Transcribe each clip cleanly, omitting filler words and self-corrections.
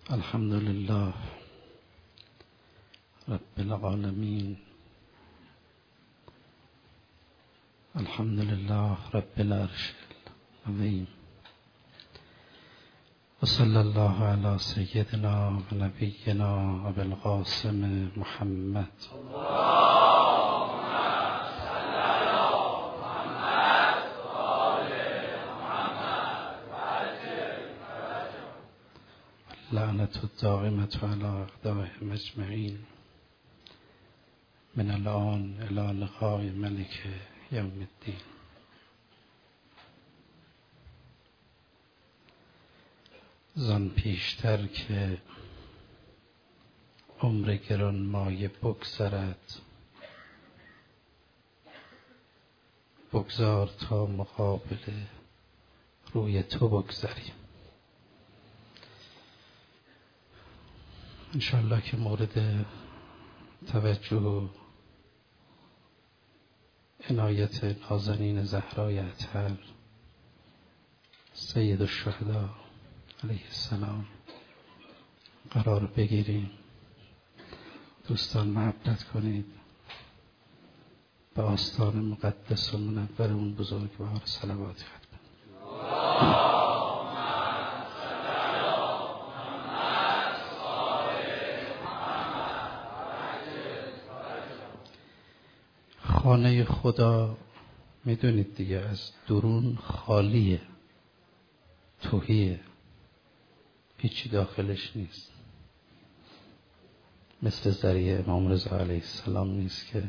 الحمد لله رب العالمين. الحمد لله رب العرش العظيم. وصلى الله على سيدنا ونبينا أبي القاسم محمد. لعنة الدائمة على أعدائهم أجمعين من الآن إلى لقاء ملك يوم الدين. زان پیشتر که عمر گرانمایه بگذرد، بگذار تا مقابل روی تو بگذریم. انشاءالله که مورد توجه و عنایت نازنین زهرای اطهر سید الشهدا علیه السلام قرار بگیریم. دوستان محبت کنید به آستان مقدس و منور اون بزرگوار صلوات ختم. خانه خدا میدونید دیگه از درون خالیه، تهیه، هیچی داخلش نیست. مثل ذریعه امام رضا علیه السلام نیست که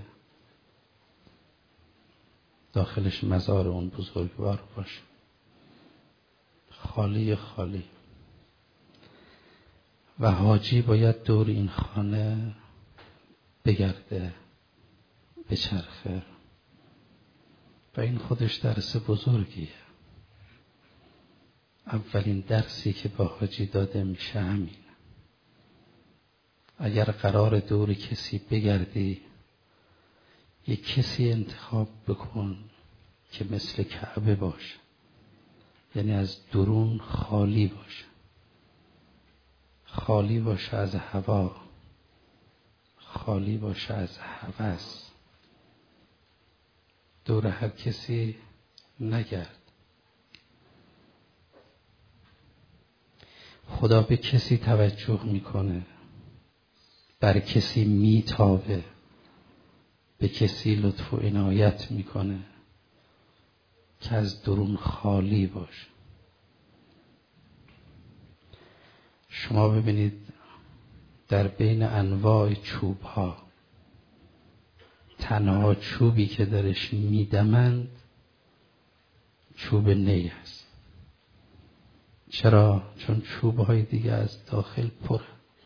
داخلش مزار اون بزرگوار باشه. خالی خالی. و حاجی باید دور این خانه بگرده، بچرخه. و این خودش درس بزرگیه. اولین درسی که با حاجی داده میشه همین. اگر قرار دور کسی بگردی، یک کسی انتخاب بکن که مثل کعبه باشه، یعنی از درون خالی باشه، خالی باشه از هوا، خالی باشه از هوس. دور هر کسی نگرد. خدا به کسی توجه میکنه، بر کسی میتابه، به کسی لطف و عنایت میکنه که از درون خالی باشه. شما ببینید در بین انواع چوب ها تنها چوبی که درش میدمند چوب نی است. چرا؟ چون چوب‌های دیگه از داخل پره،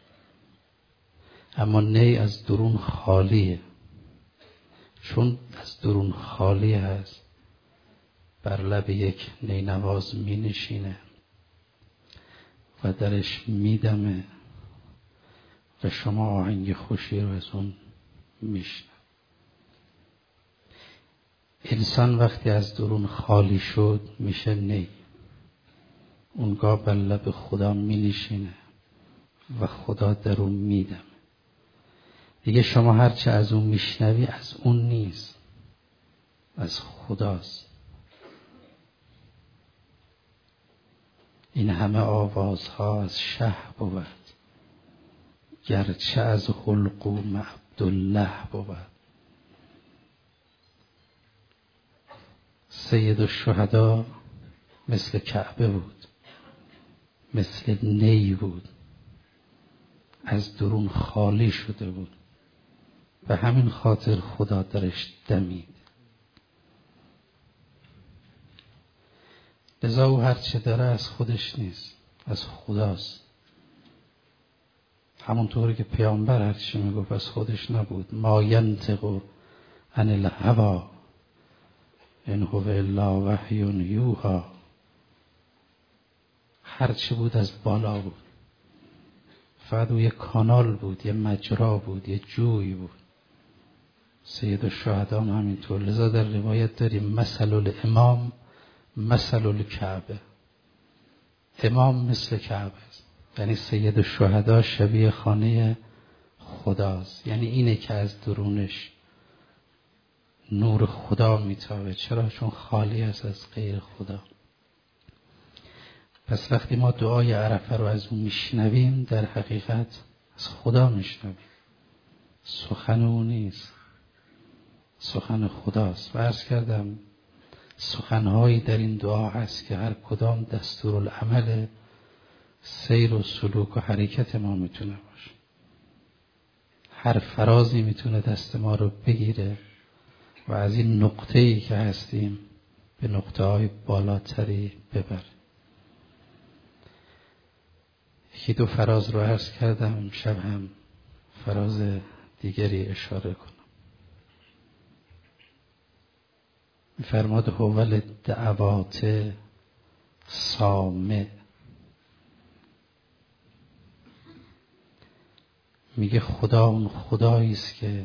اما نی از درون خالیه. چون از درون خالی هست، بر لب یک نینواز می نشینه و درش میدمه و شما آهنگ خوشی رو از اون میشنه. انسان وقتی از درون خالی شد میشه نی. اونگاه بر لب خدا می نشینه و خدا در اون میدمه. دیگه شما هرچه از اون میشنوی از اون نیست، از خداست. این همه آوازها از شه بود، گرچه از حلقوم عبدالله بود. سید الشهدا مثل کعبه بود، مثل نی بود، از درون خالی شده بود. به همین خاطر خدا درش دمید. لذا او هرچه داره از خودش نیست، از خداست. همونطوری که پیامبر هرچی میگفت از خودش نبود. ما ینطق عن الهوی ان هو الا وحی یوحی. هرچی بود از بالا بود. فقط او یه کانال بود، یه مجرا بود، یه جوی بود. سید الشهدا هم همینطور. لذا در روایت داریم مثل الامام مثل الکعبه. امام مثل کعبه است. یعنی سید الشهدا شبیه خانه خداست. یعنی اینه که از درونش نور خدا میتابه. چرا؟ چون خالی است از غیر خدا. پس وقتی ما دعای عرفه رو از اون میشنویم، در حقیقت از خدا میشنویم، سخن اون نیست، سخن خداست. و عرض کردم سخنهایی در این دعا هست که هر کدام دستورالعمل سیر و سلوک و حرکت ما میتونه باشه. هر فرازی میتونه دست ما رو بگیره و از این نقطه‌ای که هستیم به نقطه‌های بالاتری ببره. یکی دو فراز رو عرض کردم، امشب هم فراز دیگری اشاره کنم. می‌فرماد هوال دعوات سامع، میگه خدا اون خدایی است که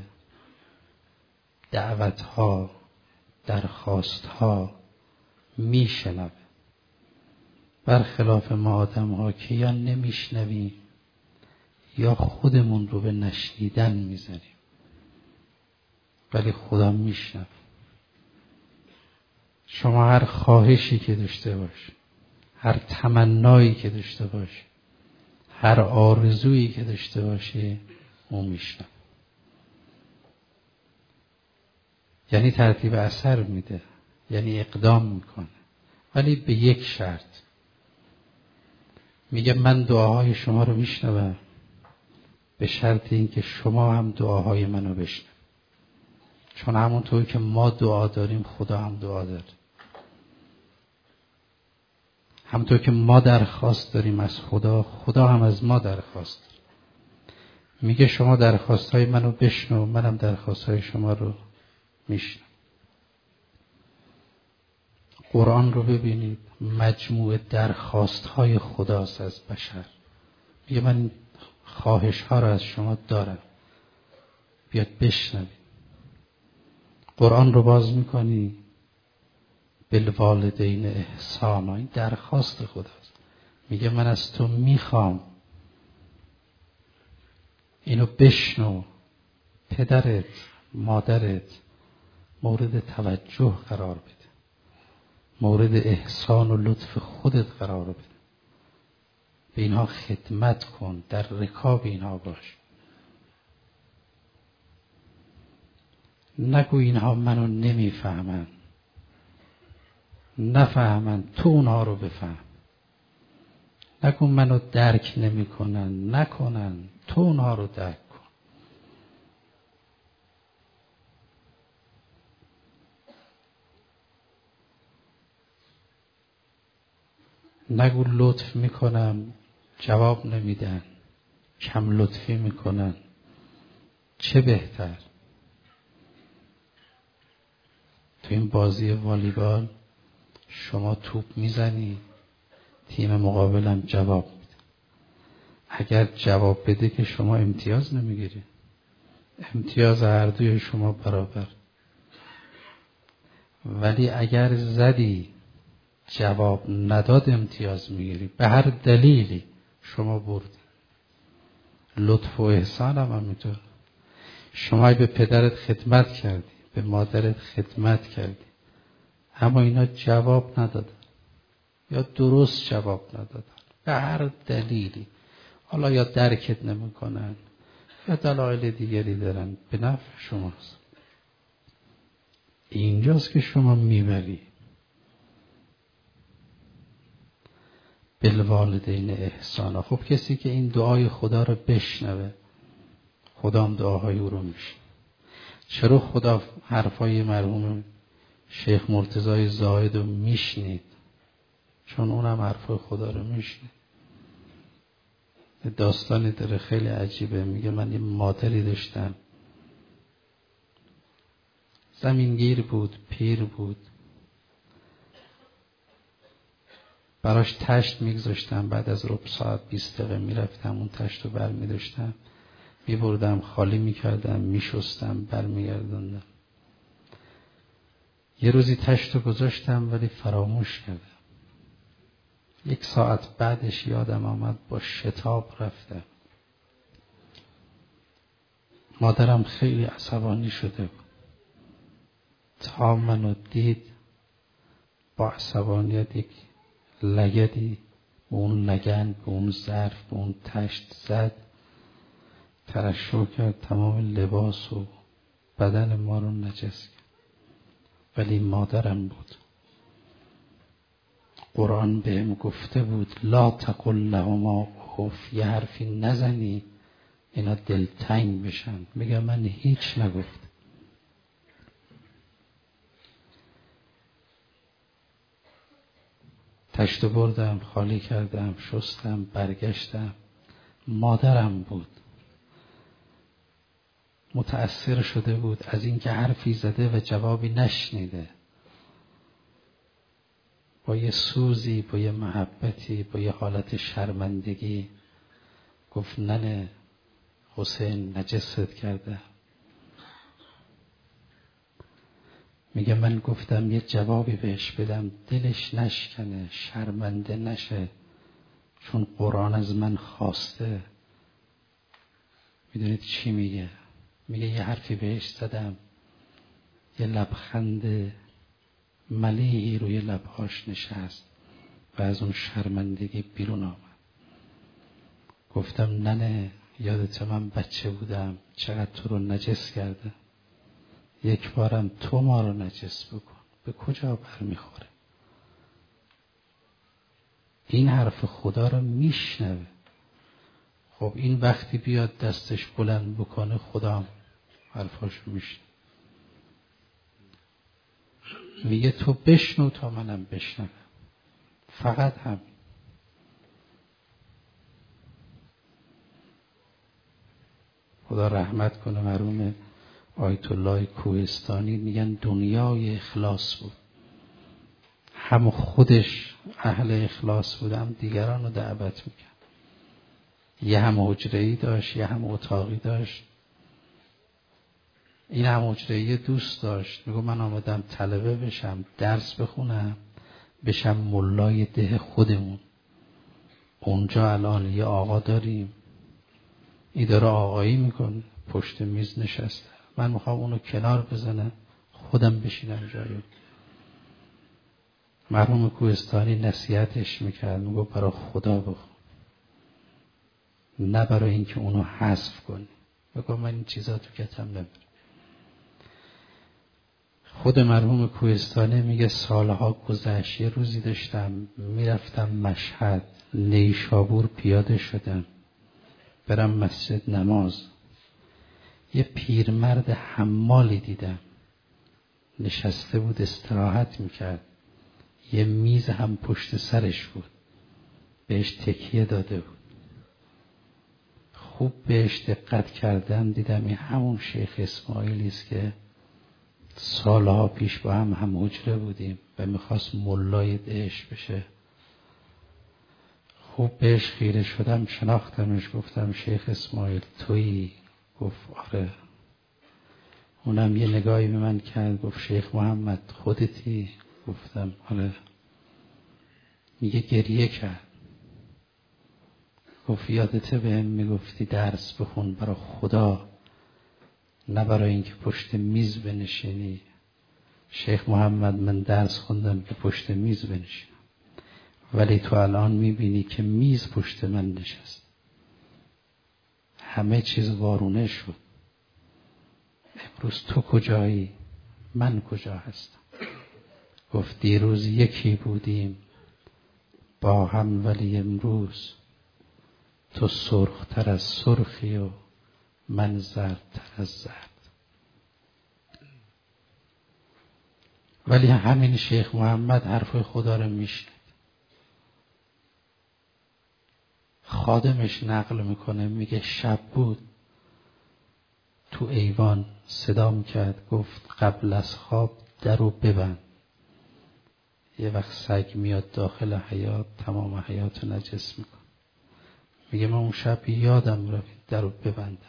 دعوت‌ها، درخواست‌ها میشنوه، برخلاف ما آدم‌ها که یا نمیشنویم یا خودمون رو به نشنیدن میزنیم، ولی خدا میشنوه. شما هر خواهشی که داشته باش، هر تمنایی که داشته باش، هر آرزویی که داشته باشی، اون میشنوه. یعنی ترتیب اثر میده، یعنی اقدام میکنه، ولی به یک شرط. میگه من دعاهای شما رو میشنوم به شرط اینکه شما هم دعاهای منو بشنوید. چون همونطور که ما دعا داریم خدا هم دعا داره. همونطور که ما درخواست داریم از خدا، خدا هم از ما درخواست داره. میگه شما درخواستهای منو بشنو، منم درخواستهای شما رو میشنم. قرآن رو ببینید، مجموع درخواستهای خداست از بشر. میگه من این خواهشها رو از شما دارم، بیاد بشنوید. قرآن رو باز میکنی، بالوالدین احسانا، این درخواست خداست. میگه من از تو میخوام اینو بشنو، پدرت، مادرت مورد توجه قرار بده، مورد احسان و لطف خودت قرار بده، به اینها خدمت کن، در رکاب اینها باش. نگو اینها منو نمیفهمن، نفهمن، تو اونها رو بفهم. نگو منو درک نمیکنن، نکنن، تو اونها رو درک کن. نگو لطف میکنم جواب نمیدن، کم لطفی میکنن، چه بهتر. تو این بازی والیبال شما توپ میزنی، تیم مقابلم جواب میده. اگر جواب بده که شما امتیاز نمیگیری، امتیاز هر دوی شما برابر. ولی اگر زدی جواب نداد امتیاز میگیری، به هر دلیلی شما بردی. لطف و احسان هم همینطور. شما به پدرت خدمت کردی، به مادرت خدمت کردی، اما اینا جواب ندادن یا درست جواب ندادن، به هر دلیلی، حالا یا درکت نمیکنن یا دلایل دیگری دارن، به نفع شماست. اینجاست که شما میبری. بالوالدین احسانا. خب کسی که این دعای خدا رو بشنوه، خدا هم دعاهای او رو میشنوه. چرا خدا حرفای مرحوم شیخ مرتضی زاهد رو میشنید؟ چون اونم حرفای خدا رو میشنید. داستانی داره خیلی عجیبه. میگه من یه مادری داشتم، زمینگیر بود، پیر بود، براش تشت میگذاشتم، بعد از ربع ساعت 20 دقیقه میرفتم اون تشت رو بر میداشتم، میبردم خالی میکردم، میشستم، بر میگردوندم. یه روزی تشت رو گذاشتم ولی فراموش کردم. 1 ساعت بعدش یادم آمد با شتاب رفتم. مادرم خیلی عصبانی شده بود. تا منو دید با عصبانیت یک لگدی به اون لگن، به اون ظرف، به اون تشت زد، ترشح کرد، تمام لباس و بدن ما رو نجس کرد. ولی مادرم بود. قرآن بهم گفته بود لا تقل لهما اف، یه حرفی نزنی اینا دلتنگ بشن. میگم من هیچ نگفت. تشت بردم، خالی کردم، شستم، برگشتم. مادرم بود. متأثر شده بود از اینکه حرفی زده و جوابی نشنیده. با یه سوزی، با یه محبتی، با یه حالت شرمندگی گفت ننه حسین نجست کرده. میگه من گفتم یه جوابی بهش بدم دلش نشکنه، شرمنده نشه، چون قرآن از من خواسته. میدونید چی میگه؟ میگه یه حرفی بهش زدم، یه لبخند ملیحی روی لبهاش نشست و از اون شرمندگی بیرون آمد. گفتم ننه یادت من بچه بودم چقدر تو رو نجس کرده، یک بارم تو ما رو نجس بکن، به کجا برمیخوره؟ این حرف خدا رو میشنوه. خب این وقتی بیاد دستش بلند بکنه خدا حرفاشو میشنوه. میگه تو بشنو تا منم بشنوم، فقط هم. خدا رحمت کنه مرحوم آیت الله کوهستانی، میگن دنیای اخلاص بود. هم خودش اهل اخلاص بود، هم دیگران رو دعوت میکرد. یه هم حجره‌ای داشت، یه هم اتاقی داشت. این هم حجره‌ای دوست داشت، میگو من آمدم طلبه بشم، درس بخونم، بشم ملای ده خودمون. اونجا الان یه آقا داریم، این داره آقایی میکنه، پشت میز نشسته، من میخوام اونو کنار بزنم خودم بشینم جایی. مرحوم کوهستانی نصیحتش میکرد، میگو برای خدا بخون، نه برای اینکه اونو حذف کنی. بگو من این چیزا تو کتم نمیره. خود مرحوم کوهستانی میگه سالها گذشت، یه روزی داشتم میرفتم مشهد، نیشابور پیاده شدم برم مسجد نماز. یه پیرمرد حمالی دیدم نشسته بود استراحت میکرد، یه میز هم پشت سرش بود، بهش تکیه داده بود. خوب بهش دقت کردم، دیدم این همون شیخ اسماعیلی است که سالها پیش با هم حجره بودیم و میخواست ملای دهش بشه. خوب بهش خیره شدم، شناختمش، گفتم شیخ اسماعیل تویی؟ گفت آره. اونم یه نگاهی به من کرد، گفت شیخ محمد خودتی؟ گفتم آره. میگه گریه کرد، گفت یادته بهم میگفتی درس بخون برای خدا، نه برای اینکه پشت میز بنشینی. شیخ محمد من درس خوندم که پشت میز بنشینم، ولی تو الان میبینی که میز پشت من نشست، همه چیز وارونه شد. امروز تو کجایی؟ من کجا هستم؟ گفت دیروز یکی بودیم با هم، ولی امروز تو سرختر از سرخی و من زردتر از زرد. ولی همین شیخ محمد حرف خدا رو میشنید. خادمش نقل میکنه، میگه شب بود تو ایوان صدام کرد، گفت قبل از خواب درو ببند، یه وقت سگ میاد داخل حیاط تمام حیاط نجس میکن. میگه من اون شب یادم رفت درو ببندم،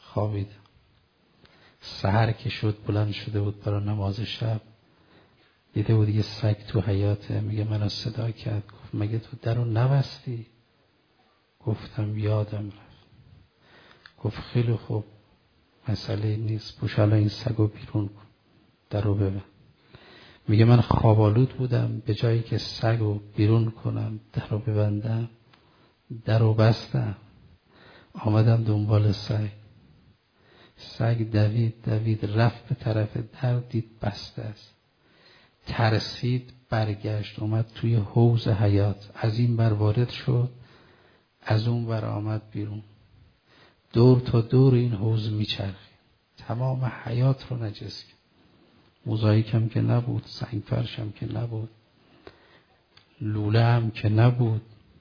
خوابیدم. سحر که شد بلند شده بود برای نماز شب، دیده بود یه سگ تو حیاته، میگه منو صدا کرد، گفت مگه تو درو نبستی؟ گفتم یادم رفت. گفت خیلی خوب، مسئله نیست، پوش الان این سگو بیرون کن، درو ببند. میگه من خوابالود بودم، به جایی که سگو بیرون کنم درو ببندم، درو بستم، آمدم دنبال سگ. سگ دوید رفت به طرف در، دید بسته است، ترسید، برگشت، اومد توی حوض حیاط، از این بر وارد شد، از اون بر آمد بیرون، دور تا دور این حوض میچرخید، تمام حیاط رو نجس کرد. موزاییک هم که نبود، سنگ فرش هم که نبود، لوله هم که نبود.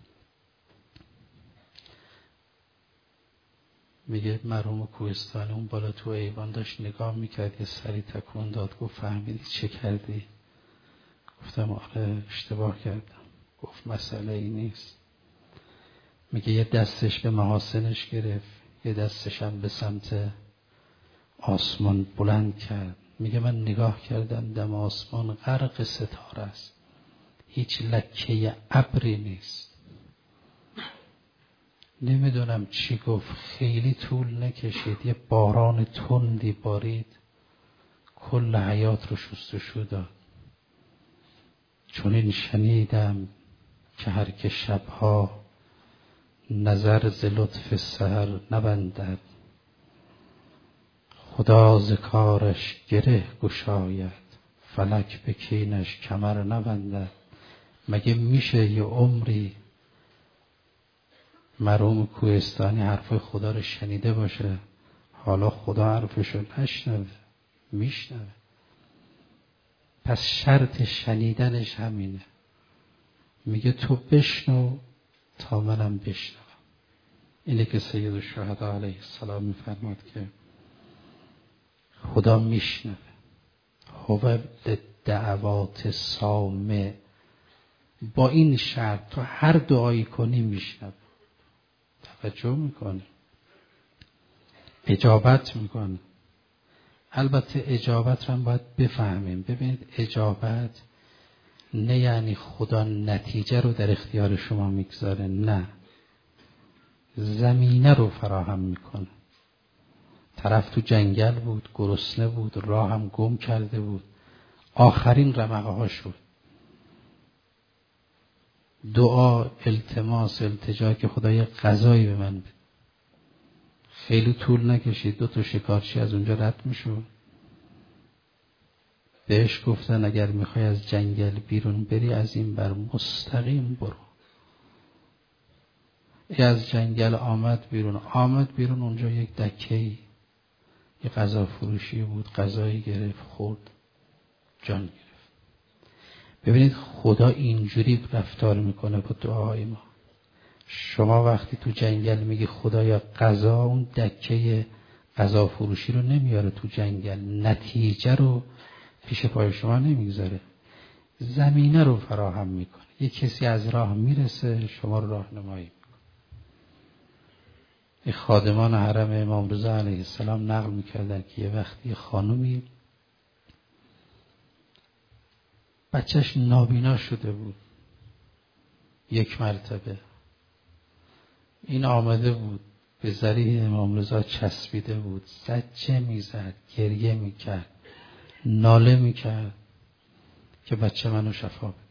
میگه مرحوم کوهستانی اون بالا تو ایوان داشت نگاه میکرد، یه سری تکون داد، گفت فهمیدی چه کردی؟ گفتم آره اشتباه کردم. گفت مسئله ای نیست. میگه یه دستش به محاسنش گرفت، یه دستش هم به سمت آسمان بلند کرد. میگه من نگاه کردم دم آسمان غرق ستاره است، هیچ لکه ابری نیست. نمیدونم چی گفت، خیلی طول نکشید، یه باران تندی بارید، کل حیاط رو شستشو داد. چون این شنیدم که هر که شبها نظر ز لطف سحر نبندد، خدا ز کارش گره گشاید، فلک به کینش کمر نبندد. مگه میشه یه عمری مرحوم کوهستانی حرف خدا رو شنیده باشه، حالا خدا حرفشو نشنوه؟ میشنوه. پس شرط شنیدنش همینه. میگه تو بشنو تا منم بشنوم. اینه که سید الشهدا علیه السلام میفرماد که خدا میشنوه. هو دعوات سامع، با این شرط تو هر دعایی کنی میشنوه، توجه میکنه، اجابت میکنه. البته اجابت رو هم باید بفهمیم. ببینید اجابت نه یعنی خدا نتیجه رو در اختیار شما میگذاره، نه، زمینه رو فراهم میکنه. طرف تو جنگل بود، گرسنه بود، راه هم گم کرده بود، آخرین رمقه ها شد، دعا، التماس، التجا که خدای غذایی به من بده. خیلی طول نکشید، 2 شکارچی از اونجا رد میشد، بهش گفتن اگر میخوای از جنگل بیرون بری از این بر مستقیم برو. از جنگل آمد بیرون، اونجا یک دکه‌ای، یک غذا فروشی بود، غذایی گرفت، خورد، جان گرفت. ببینید خدا اینجوری رفتار میکنه با دعاهای ما. شما وقتی تو جنگل میگی خدایا غذا، اون دکه غذا فروشی رو نمیاره تو جنگل، نتیجه رو پیش پای شما نمیگذاره، زمینه رو فراهم میکنه. یه کسی از راه میرسه، شما رو راهنمایی میکنه. این خادمان حرم امام رضا علیه السلام نقل میکردن که یه وقتی خانومی بچهش نابینا شده بود، یک مرتبه این آمده بود به ذریح امام رضا چسبیده بود، زجه میزد، گریه میکرد، ناله میکرد که بچه منو شفا بده.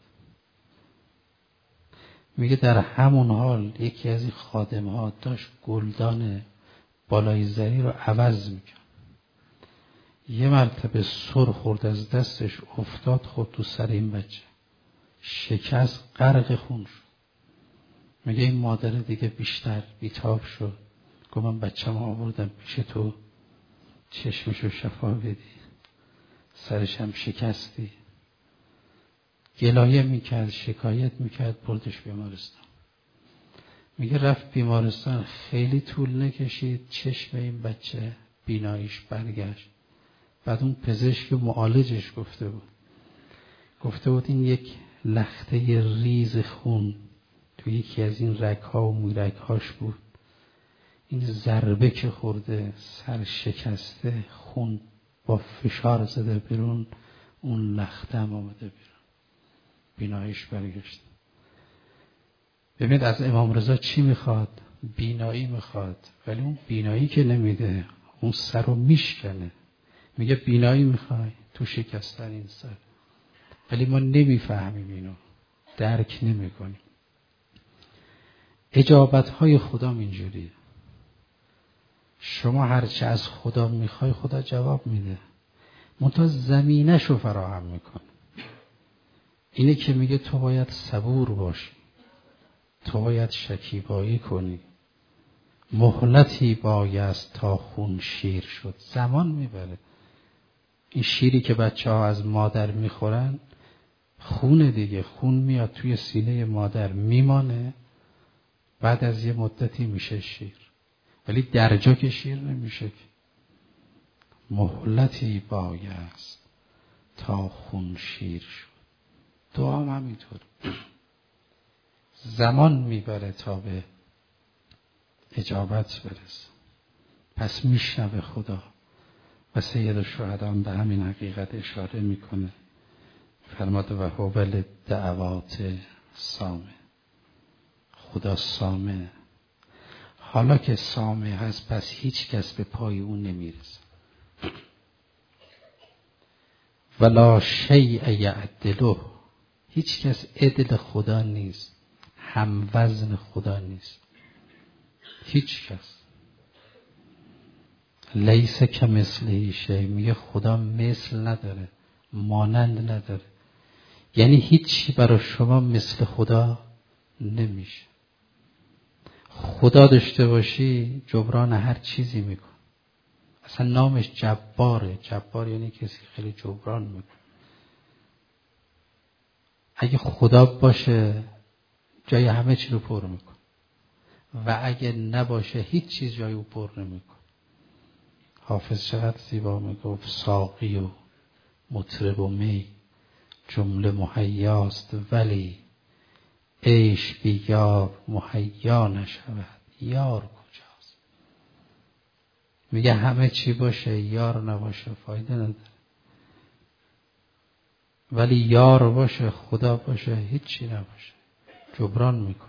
میگه در همون حال یکی از این خادم‌ها داشت گلدان بالای زری رو عوض میکرد. یه مرتبه سر خورد از دستش، افتاد خود تو سر این بچه، شکست، غرق خون شد. میگه این مادر دیگه بیشتر بیتاب شد، گفت من بچه‌م آوردم پیش تو چشمشو شفا بدی، سرش هم شکستی. گلایه میکرد، شکایت میکرد، بردش بیمارستان. میگه رفت بیمارستان، خیلی طول نکشید چشم این بچه بیناییش برگشت. بعد اون پزشک معالجش گفته بود این یک لخته ریز خون تو یکی از این رگ‌ها و مویرگ‌هاش بود، این ضربه که خورده، سر شکسته، خون با فشار زده بیرون، اون لخته هم آمده بیرون، بیناییش برگشت. ببینید از امام رضا چی میخواد؟ بینایی میخواد، ولی اون بینایی که نمیده، اون سر رو میشکنه. میگه بینایی میخوای؟ تو شکستن این سر. ولی ما نمیفهمیم اینو، درک نمیکنیم. اجابت های خدا اینجوریه. شما هرچه از خدا میخوای خدا جواب میده، منتها زمینش رو فراهم میکنه. اینه که میگه تو باید صبور باشی، تو باید شکیبایی کنی، مهلتی بایست تا خون شیر شد. زمان میبره. این شیری که بچه ها از مادر میخورن خونه دیگه، خون میاد توی سینه مادر میمانه، بعد از یه مدتی میشه شیر. ولی درجا که شیر نمیشه. مهلتی بایست تا خون شیر شد. دعا هم همینطور، زمان میبره تا به اجابت برسه. پس میشنوه خدا. و سید الشهدا به همین حقیقت اشاره میکنه. فرماده و هو للدعوات سامع. خدا سامع. حالا که سامع هست پس هیچ کس به پای اون نمیرسه. ولا شیء یعدله. هیچ کس عدل خدا نیست، هم وزن خدا نیست. هیچ کس. لیس کمثله شیء. میگه خدا مثل نداره، مانند نداره. یعنی هیچی برای شما مثل خدا نمیشه. خدا داشته باشی جبران هر چیزی میکن. اصلا نامش جباره. جبار یعنی کسی خیلی جبران میکن. اگه خدا باشه جای همه چی رو پر میکن، و اگه نباشه هیچ چیز جای او پر نمیکن. حافظ چقدر زیبا میگفت ساقی و مطرب و می جمله مهیاست، ولی عیش بی یار مهیا نشود. یار کجاست؟ میگه همه چی باشه یار نباشه فایده نداره، ولی یار باشه خدا باشه هیچی نباشه جبران میکنه.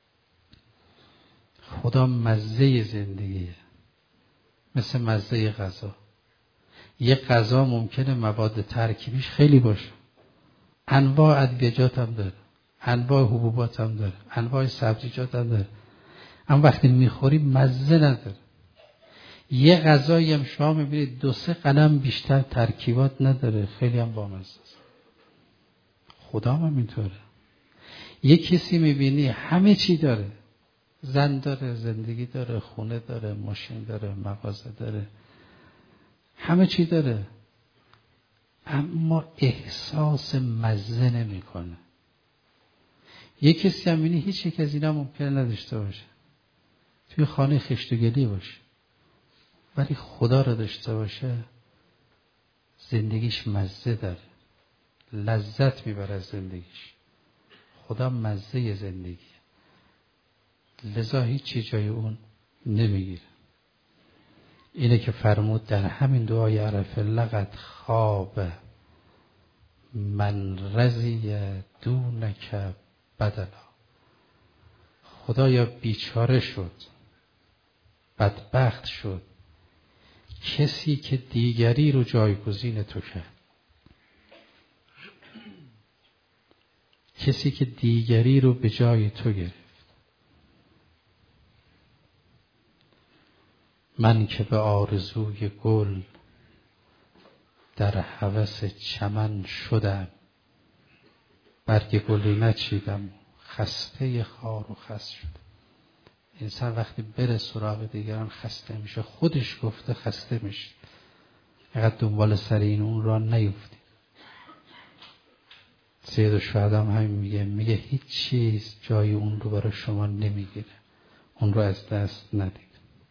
خدا مزه زندگیه، مثل مزه غذا. یه غذا ممکنه مواد ترکیبیش خیلی باشه، انواع ادویجات هم داره، انواع حبوبات هم داره، انواع سبزیجات هم داره، اما وقتی میخوری مزه نداره. یه غذایی هم شما میبینید 2-3 قلم بیشتر ترکیبات نداره، خیلی هم بامزه است. خدا هم اینطوره. یه کسی میبینی همه چی داره، زن داره، زندگی داره، خونه داره، ماشین داره، مغازه داره، همه چی داره، اما احساس مزه نمیکنه. یه کسی هم میبینی هیچ یک از اینا ممکنه نداشته باشه، توی خانه خشت و گلی باشه، ولی خدا رو داشته باشه زندگیش مزه داره، لذت میبره از زندگیش. خدا مزه زندگیه، لذا هیچی جای اون نمیگیره. اینه که فرمود در همین دعای عرفه لقد خواب من رضی دونک بدلا. خدایا بیچاره شد، بدبخت شد کسی که دیگری رو جایگزین تو کرد، کسی که دیگری رو به جای تو گرفت. من که به آرزوی گل در هوس چمن شدم، برگ گلی نچیدم خسته خار و خس شد. انسان وقتی بره سراغ دیگران خسته میشه، خودش گفته خسته میشه. اینقدر دنبال سر این اون را نیفتی. سید الشهدا هم همین میگه هیچ چیز جای اون رو برای شما نمیگیره، اون رو از دست ندید.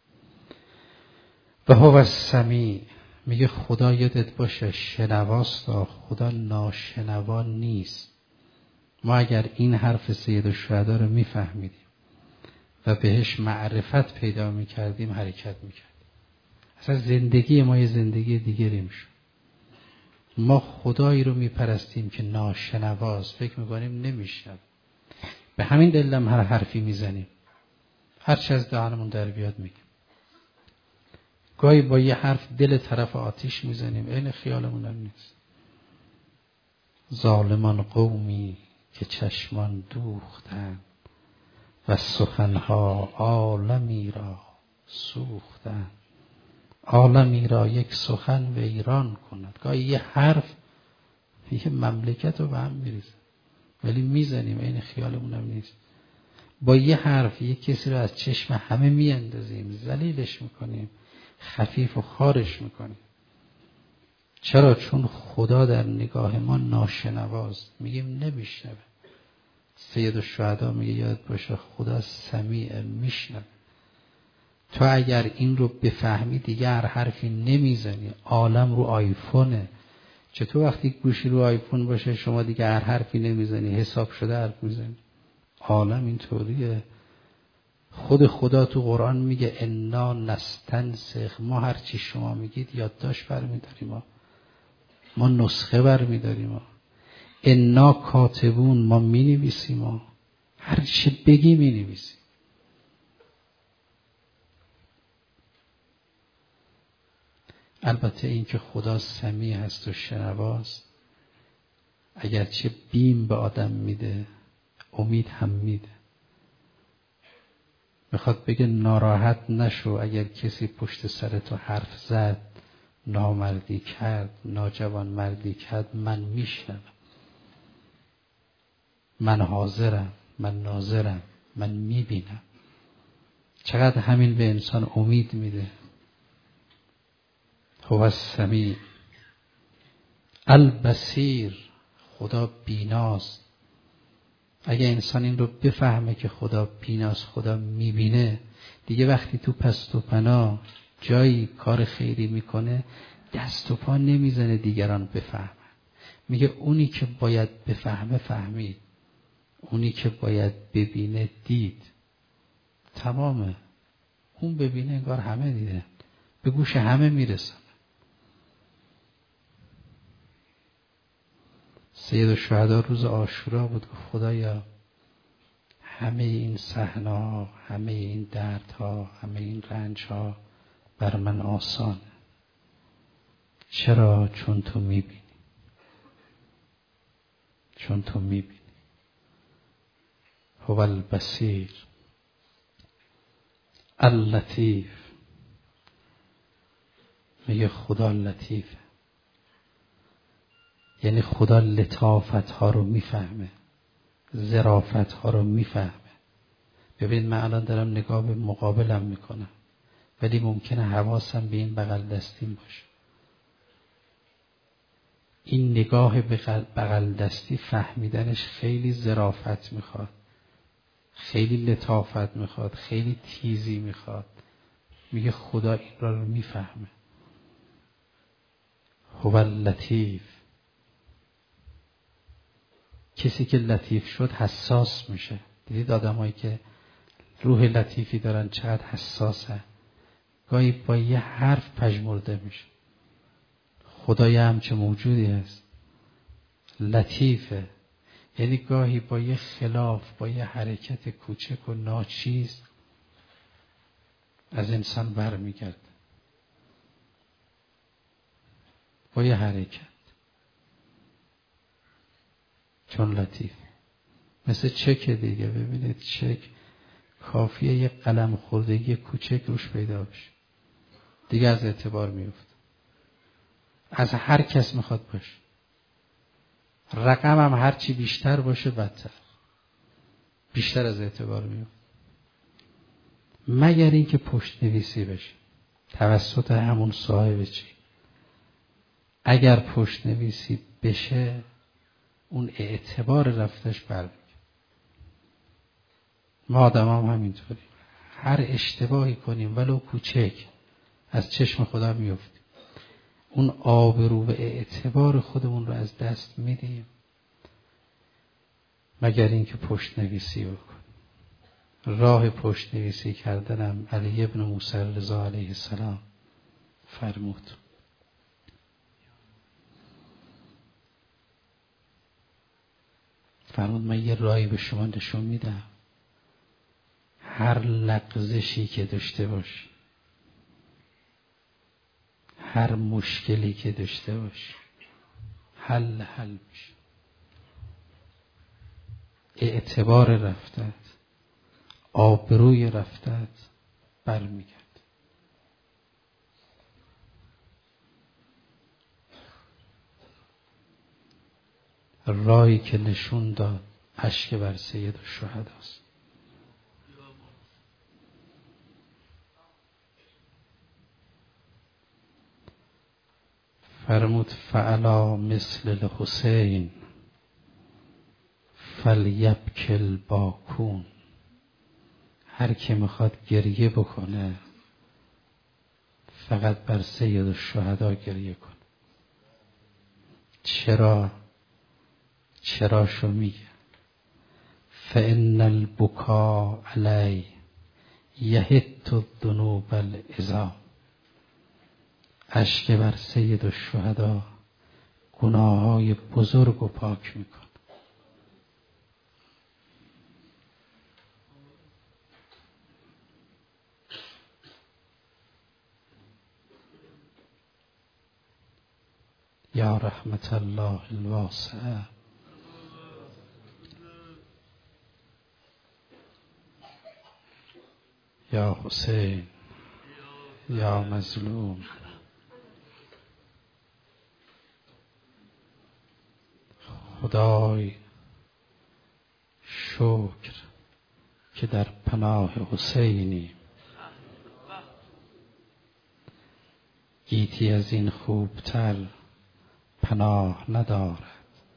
و هو السمیع. میگه خدا یادت باشه شنواست، خدا ناشنوا نیست. ما اگر این حرف سید الشهدا رو میفهمیدیم و بهش معرفت پیدا میکردیم حرکت میکردیم، اصلا زندگی ما یه زندگی دیگری میشد. ما خدایی رو میپرستیم که ناشنواست، فکر میکنیم نمیشنوه. به همین دلیل هم هر حرفی میزنیم، هر چه از دهانمون در بیاد میگیم. گاهی با یه حرف دل طرف آتیش میزنیم، این خیالمون هم نیست. ظالمان قومی که چشمان دوختند و سخنها عالمی را سوختند. عالمی را یک سخن ویران کند. گاهی یه حرف یه مملکت رو به هم میریزه، ولی میزنیم، این خیالمون هم نیست. با یه حرف یه کسی رو از چشم همه میاندازیم، ذلیلش میکنیم، خفیف و خارش میکنیم. چرا؟ چون خدا در نگاه ما ناشنواست، میگیم نمیشنوه. سید الشهدا میگه یاد باشه خدا سمیع، میشنوه. تو اگر این رو بفهمی دیگه هر حرفی نمیزنی. عالم رو آیفونه. چطور وقتی گوشی رو آیفون باشه شما دیگه هر حرفی نمیزنی، حساب شده حرف میزنی؟ عالم اینطوریه. خود خدا تو قرآن میگه انا نستنسخ، ما هر چی شما میگید یادداشت برمیداریم، ما نسخه برمیداریم، انا کاتبون، ما مینویسیم، هر چی بگی مینویسیم. البته این که خدا سمیع هست و شنواست، اگرچه بیم به آدم میده، امید هم میده. میخواد بگه ناراحت نشو اگر کسی پشت سر تو حرف زد، نامردی کرد، ناجوان مردی کرد، من میشنوم، من حاضرم، من ناظرم، من میبینم. چقدر همین به انسان امید میده. هو السمیع البصیر، خدا بیناست. اگه انسان این رو بفهمه که خدا بیناست، خدا میبینه، دیگه وقتی تو پست و پنا جایی کار خیری میکنه دست و پا نمیزنه دیگران بفهمن. میگه اونی که باید بفهمه فهمید، اونی که باید ببینه دید. تمامه. اون ببینه انگار همه دیدن، به گوش همه میرسن. سید الشهدا روز عاشورا بود، گفت خدایا همه این صحنه‌ها، همه این دردها، همه این رنجها بر من آسانه. چرا؟ چون تو میبینی، چون تو میبینی. هو البصیر اللطیف، میگه خدا لطیفه، یعنی خدا لطافت ها رو میفهمه، ظرافت ها رو میفهمه. ببین من الان دارم نگاه به مقابلم میکنم، ولی ممکنه حواسم به این بغل دستیم باشه. این نگاه به بغل دستی فهمیدنش خیلی ظرافت میخواد، خیلی لطافت میخواد، خیلی تیزی میخواد. میگه خدا این را رو میفهمه. هو اللطیف. کسی که لطیف شد حساس میشه. دیدید آدمایی که روح لطیفی دارن چقدر حساسه، گاهی با یه حرف پژمرده میشه. خدای همچه موجودی هست، لطیفه، یعنی گاهی با یه خلاف، با یه حرکت کوچک و ناچیز از انسان برمیگرده، با یه حرکت، چون لطیف. مثل چک دیگه. ببینید چک کافیه یه قلم خوردگی کوچک روش پیدا بشه، دیگه از اعتبار میفته. از هر کس میخواد باشه. رقم هم هرچی بیشتر باشه بدتر، بیشتر از اعتبار میفته. مگر اینکه پشت نویسی بشه توسط همون صاحب چی. اگر پشت نویسی بشه اون اعتبار رفتش برمیگرده. ما آدم هم همینطوری، هر اشتباهی کنیم ولو کوچک از چشم خدا میفتیم، اون آبرو و اعتبار خودمون رو از دست میدیم. مگر اینکه پشت نویسی بکنیم. راه پشت نویسی کردنم علی ابن موسی رضا علیه السلام فرمود. فرمود من یه راهی به شما نشون میدم، هر لغزشی که داشته باشی، هر مشکلی که داشته باشی، حل میشه. اعتبار رفتت، آبروی رفتت برمیگرد. راهی که نشون داد اشک بر سید الشهداست. فرمود فعلا مثل الحسین فلیبکی الباکون. هر که میخواد گریه بکنه فقط بر سید الشهدا گریه کن. چرا شو میگه؟ فان البکا علی یهت الذنوب العظام. اشک بر سید الشهدا گناههای بزرگ و پاک میکن. یا رحمت الله الواسعه. یا حسین یا مظلوم. خدای شکر که در پناه حسینی. گیتی از این خوبتر پناه ندارد.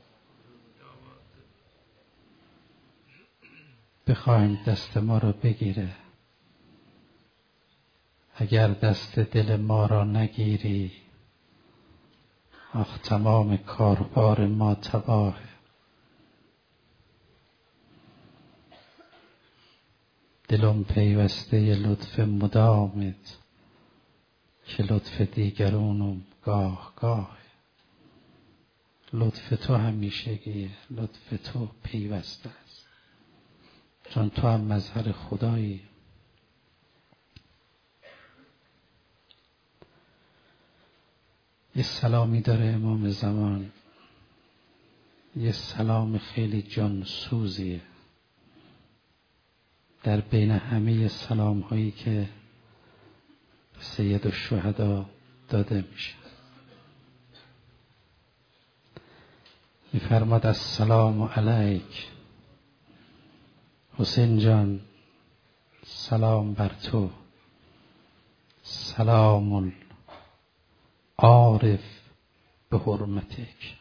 بخوایم دست ما رو بگیره، اگر دست دل ما را نگیری آخ تمام کاربار ما تباه. دلم پیوسته لطف مدامت که لطف دیگرونم گاه گاه. لطف تو همیشگیه، لطف تو پیوسته است، چون تو هم مظهر خدایی. یه سلامی داره امام زمان، یه سلام خیلی جانسوزیه در بین همه سلام هایی که سید الشهدا داده میشه. میفرماد السلام علیک حسین جان، سلام بر تو. سلام عارف به حرمتک.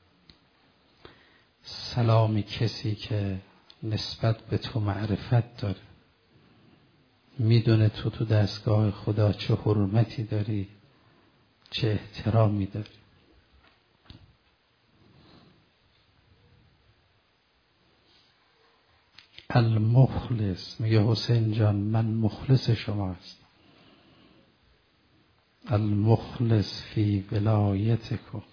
سلامی کسی که نسبت به تو معرفت داره، میدونه تو دستگاه خدا چه حرمتی داری، چه احترامی داری. المخلص میگه حسین جان من مخلص شما هستم. المخلص فی ولایتکم.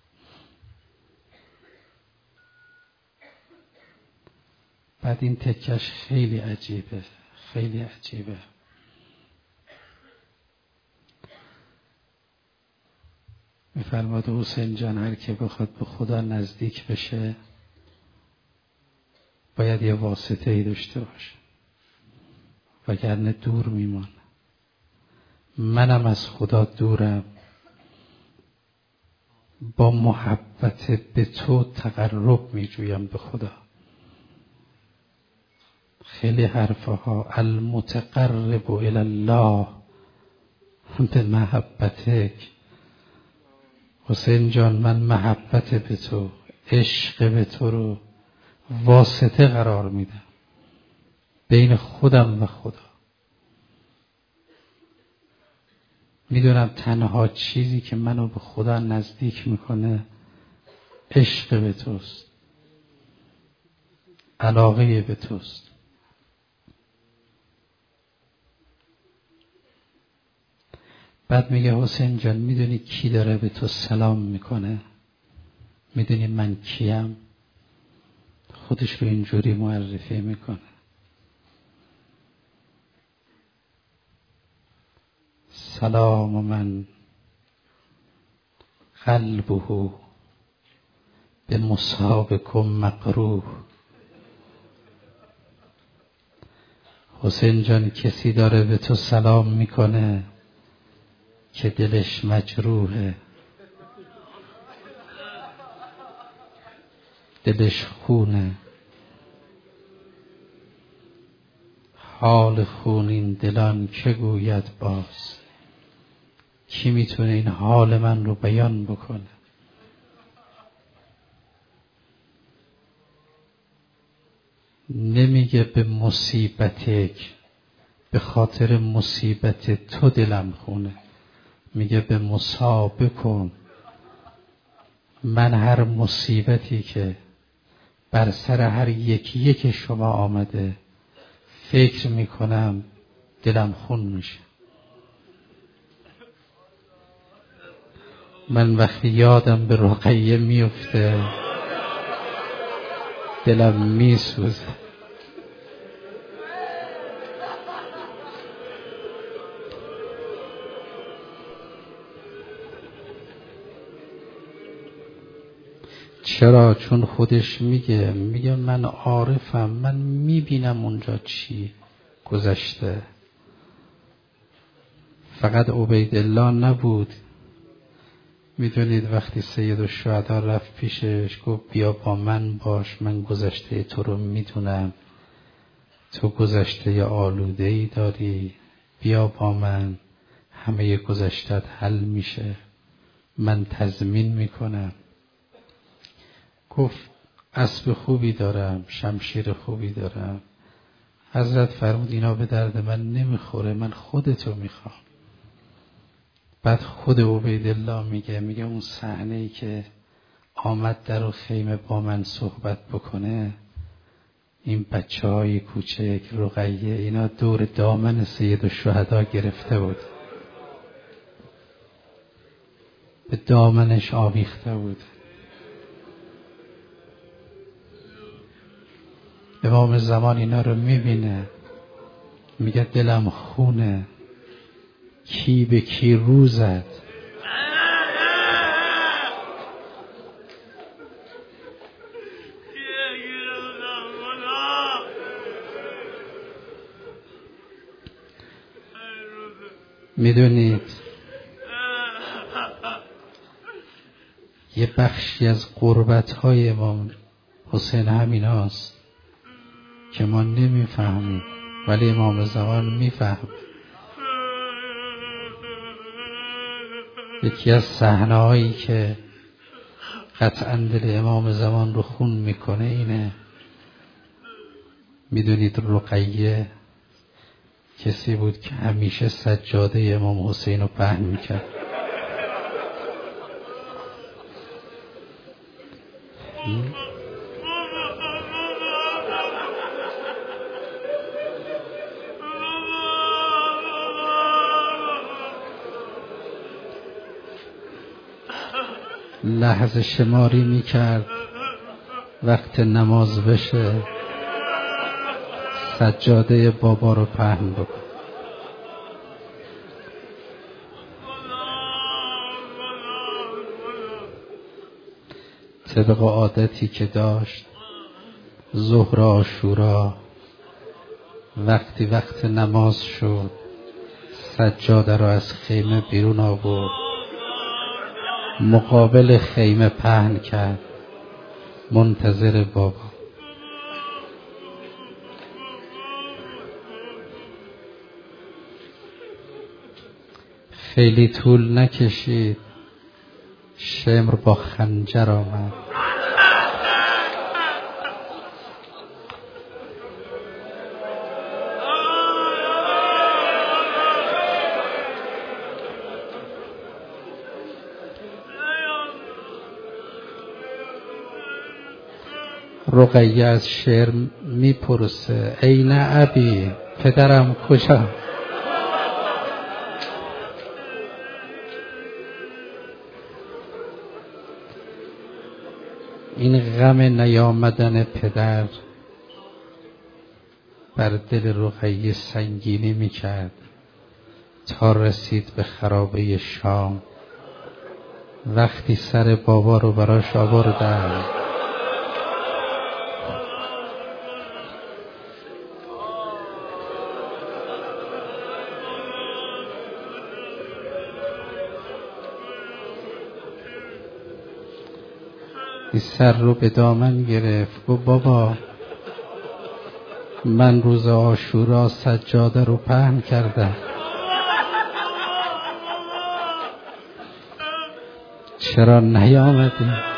بعد این تکش خیلی عجیبه، خیلی عجیبه. میفرماد حسین جان هر که بخواد به خدا نزدیک بشه باید یه واسطه ای داشته باشه، وگرنه دور میمانه. منم از خدا دورم، با محبت به تو تقرب میجویم به خدا. خیلی حرفها. المتقرب الی الله به محبتک. حسین جان من محبت به تو، عشق به تو رو واسطه قرار میدم بین خودم و خدا. میدونم تنها چیزی که منو به خدا نزدیک میکنه عشق به توست، علاقه به توست. بعد میگه حسین جان میدونی کی داره به تو سلام میکنه؟ میدونی من کیم؟ خودش رو اینجوری معرفی میکنه: سلام من قلبه به مصابکم مقروح. حسین جان، کسی داره به تو سلام میکنه که دلش مجروحه، دلش خونه. حال خونین دلان که گوید باز، کی میتونه این حال من رو بیان بکنه؟ نمیگه به مصیبتک، به خاطر مصیبت تو دلم خونه. میگه به مصابکم، من هر مصیبتی که بر سر هر یکی یک شما آمده فکر میکنم دلم خون میشه. من وقتی یادم به رقیه میفته دلم میسوزه. چرا؟ چون خودش میگه من عارفم، من میبینم اونجا چی گذشته. فقط عبیدالله نبود. میدونید وقتی سیدالشهدا رفت پیشش گفت بیا با من باش، من گذشته تو رو میدونم، تو گذشته آلوده‌ای داری، بیا با من، همه گذشتت حل میشه، من تضمین میکنم. گفت اسب خوبی دارم، شمشیر خوبی دارم. حضرت فرمود اینا به درد من نمیخوره، من خودتو میخوام. بعد خود عبیدالله میگه اون صحنه‌ای که آمد در خیمه با من صحبت بکنه، این بچه‌های کوچک رقیه اینا دور دامن سیدالشهدا گرفته بود، به دامنش آویخته بود. امام زمان اینا رو میبینه، میگه دلم خونه، کی به کی رو زد. میدونید یه بخشی از قربت‌های امام حسین همیناست که ما نمیفهمیم، ولی امام زمان میفهم. یکی از صحنه‌هایی که قطعاً دل امام زمان رو خون میکنه اینه. میدونید رقیه کسی بود که همیشه سجاده امام حسین رو پهن میکرد. لحظه شماری میکرد وقت نماز بشه سجاده بابا رو پهن بکن. طبق عادتی که داشت ظهر عاشورا وقت نماز شد سجاده رو از خیمه بیرون آورد، مقابل خیمه پهن کرد، منتظر بابا. خیلی طول نکشید شمر با خنجر آمد. رقیه از شعر میپرسه این ابی، پدرم کجا؟ این غم نیامدن پدر بر دل رقیه سنگینی میکرد تا رسید به خرابه شام. وقتی سر بابا رو براش آوردن این سر رو به دامن گرفت، گفت بابا من روز عاشورا سجاده رو پهن کردم، چرا نیامدی؟